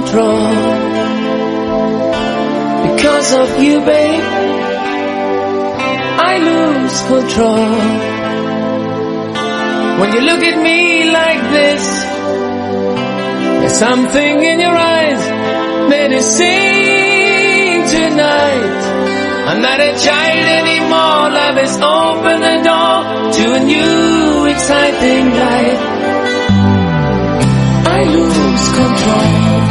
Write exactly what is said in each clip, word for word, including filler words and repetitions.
control. Because of you, babe, I lose control. When you look at me like this, there's something in your eyes that is saying tonight, I'm not a child anymore. Love has opened the door to a new exciting life. I lose control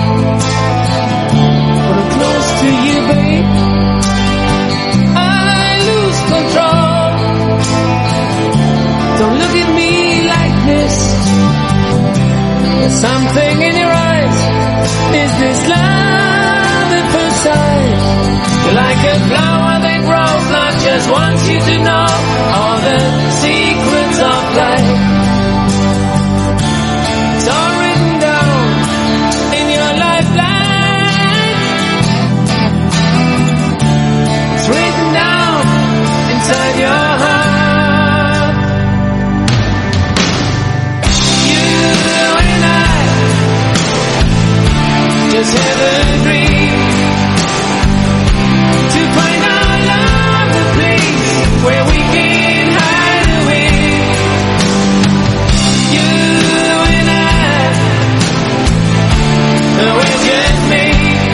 when I'm close to you, babe. I lose control. Don't look at me like this. There's something in your eyes. Is this love at first sight? You're like a flower that grows. Love just wants you to know all the secrets of life. It's all written down in your lifeline. It's written down inside your heart. You and I just have a dream to find our love, the place where we can hide away. You and I, we're just made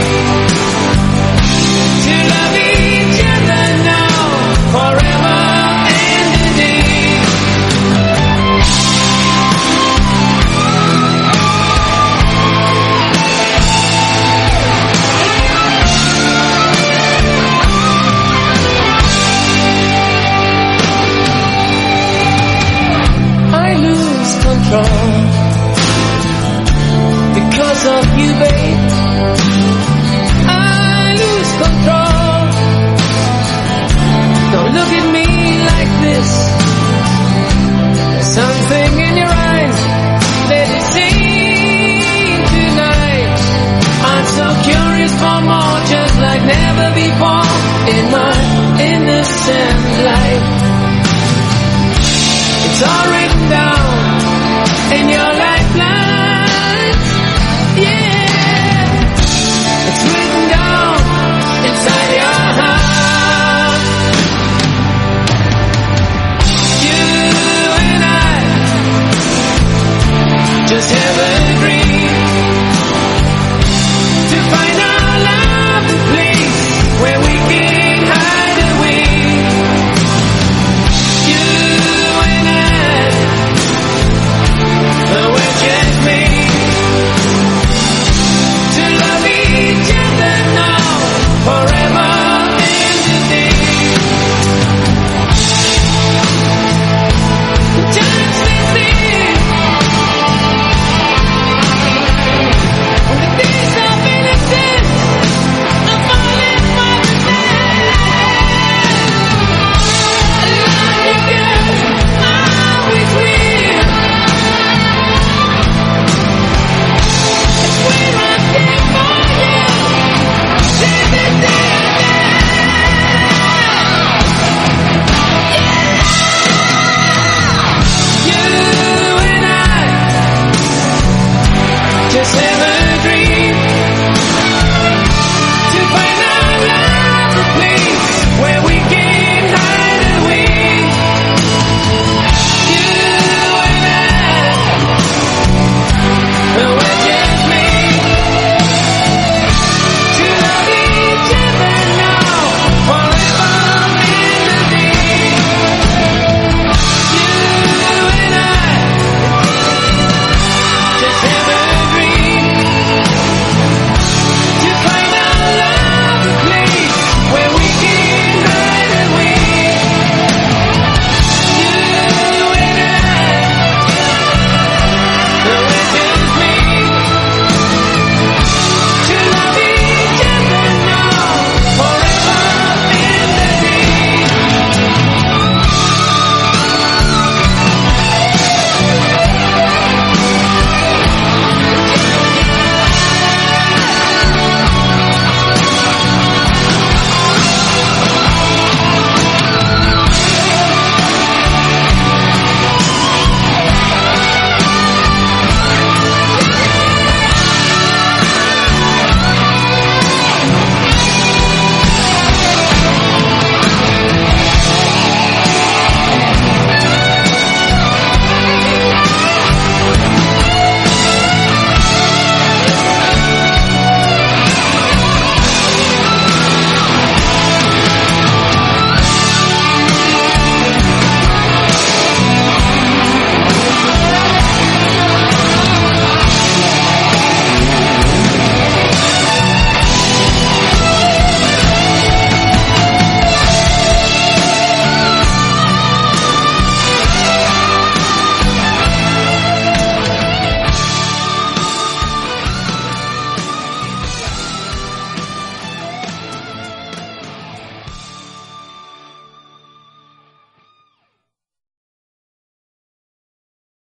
to love each other now, forever and a day. I lose control because of you, babe. I lose control. Don't look at me like this. There's something in your eyes that is saying tonight, I'm so curious for more, just like never before in my innocent life. It's already